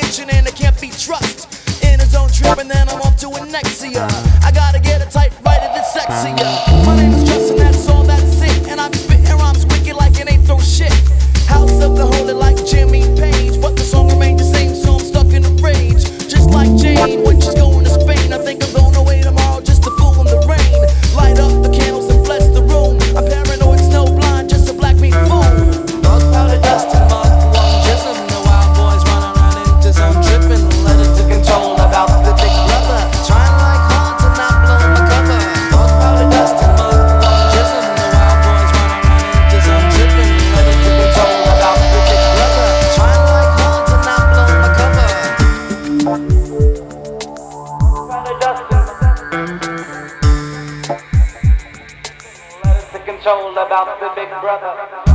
function and it can't be trusted. In his own trip and then I'm off to Annexia. I gotta get a tight right at the sexier. My name is Justin, that's all, that's it. And I'm spitting rhymes wicked like it ain't throw shit. House of the holy like Jimmy Page, but the song remains the same, so I'm stuck in a rage. Just like Jane when she's going to Spain. I think I'm going away tomorrow just to fool in the rain. Light up the candles and bless the room. I'm paranoid, snow blind, just a black meat fool. Bug powder, dust and mud, one jism. The wild boys running around into some tripping. Let it to control about the big brother. Trying like hard to not blow my cover. Bug powder, dust and mud, one jism. The wild boys running around into some tripping. Let it to control about the big brother. Trying like hard to not blow my cover. Control about the big brother.